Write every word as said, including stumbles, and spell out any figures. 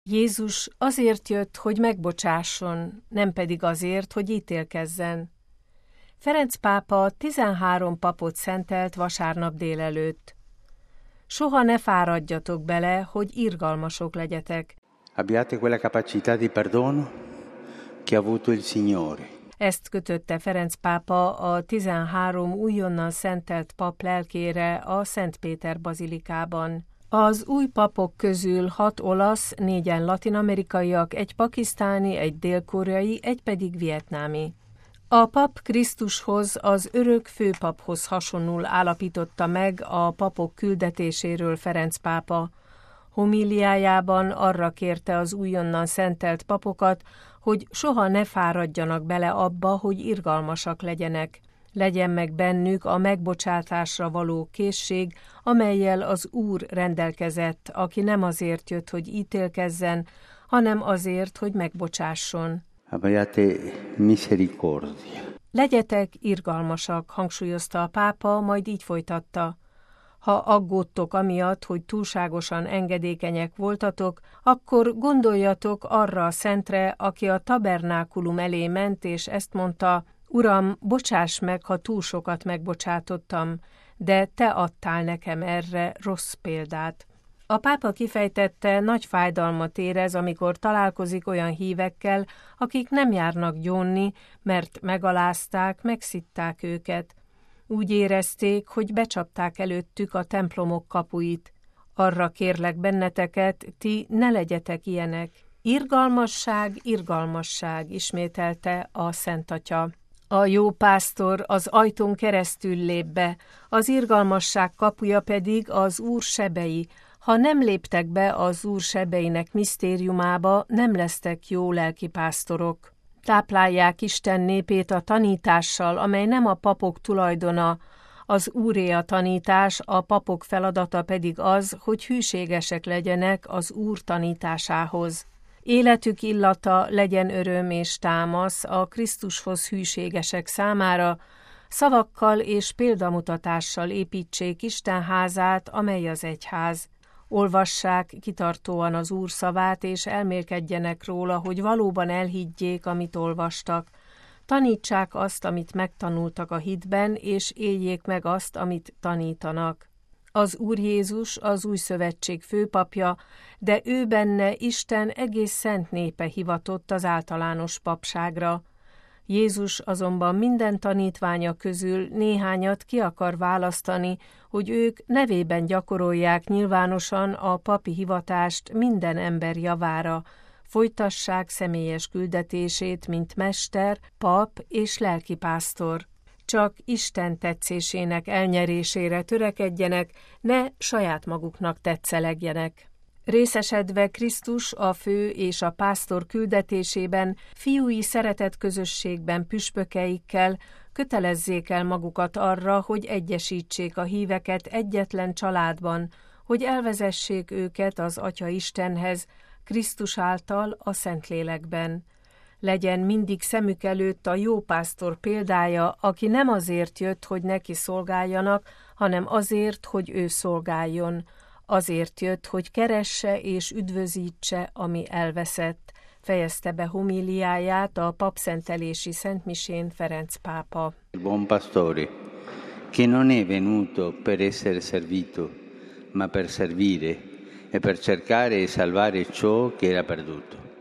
Jézus azért jött, hogy megbocsásson, nem pedig azért, hogy ítélkezzen. Ferenc pápa tizenhárom papot szentelt vasárnap délelőtt. Soha ne fáradjatok bele, hogy irgalmasok legyetek. Abbiate quella capacità di perdono che ha avuto il Signore. Ezt kötötte Ferenc pápa a tizenhárom újonnan szentelt pap lelkére a Szent Péter bazilikában. Az új papok közül hat olasz, négyen latin-amerikaiak, egy pakisztáni, egy dél-koreai, egy pedig vietnámi. A pap Krisztushoz, az örök főpaphoz hasonlul állapította meg a papok küldetéséről Ferenc pápa. Homíliájában arra kérte az újonnan szentelt papokat, hogy soha ne fáradjanak bele abba, hogy irgalmasak legyenek. Legyen meg bennük a megbocsátásra való készség, amellyel az Úr rendelkezett, aki nem azért jött, hogy ítélkezzen, hanem azért, hogy megbocsásson. Abbiate misericordia. Legyetek irgalmasak, hangsúlyozta a pápa, majd így folytatta. Ha aggódtok amiatt, hogy túlságosan engedékenyek voltatok, akkor gondoljatok arra a szentre, aki a tabernákulum elé ment, és ezt mondta: Uram, bocsáss meg, ha túl sokat megbocsátottam, de te adtál nekem erre rossz példát. A pápa kifejtette, nagy fájdalmat érez, amikor találkozik olyan hívekkel, akik nem járnak gyónni, mert megalázták, megszitták őket. Úgy érezték, hogy becsapták előttük a templomok kapuit. Arra kérlek benneteket, ti ne legyetek ilyenek. Irgalmasság, irgalmasság, ismételte a Szent Atya. A jó pásztor az ajtón keresztül lép be, az irgalmasság kapuja pedig az Úr sebei. Ha nem léptek be az Úr sebeinek misztériumába, nem lesztek jó lelkipásztorok. Táplálják Isten népét a tanítással, amely nem a papok tulajdona. Az Úré a tanítás, a papok feladata pedig az, hogy hűségesek legyenek az Úr tanításához. Életük illata legyen öröm és támasz a Krisztushoz hűségesek számára, szavakkal és példamutatással építsék Isten házát, amely az egyház. Olvassák kitartóan az Úr szavát, és elmélkedjenek róla, hogy valóban elhiggyék, amit olvastak. Tanítsák azt, amit megtanultak a hitben, és éljék meg azt, amit tanítanak. Az Úr Jézus az új szövetség főpapja, de ő benne Isten egész szent népe hivatott az általános papságra. Jézus azonban minden tanítványa közül néhányat ki akar választani, hogy ők nevében gyakorolják nyilvánosan a papi hivatást minden ember javára, folytassák személyes küldetését, mint mester, pap és lelkipásztor. Csak Isten tetszésének elnyerésére törekedjenek, ne saját maguknak tetszelegjenek. Részesedve Krisztus a fő és a pásztor küldetésében, fiúi szeretet közösségben püspökeikkel kötelezzék el magukat arra, hogy egyesítsék a híveket egyetlen családban, hogy elvezessék őket az Atya Istenhez, Krisztus által a Szentlélekben. Legyen mindig szemük előtt a jó pásztor példája, aki nem azért jött, hogy neki szolgáljanak, hanem azért, hogy ő szolgáljon. Azért jött, hogy keresse és üdvözítse, ami elveszett, fejezte be homíliáját a papszentelési szentmisén Ferenc pápa. Buon pastore, che non è venuto per essere servito, ma per servire e per cercare e salvare ciò che era perduto.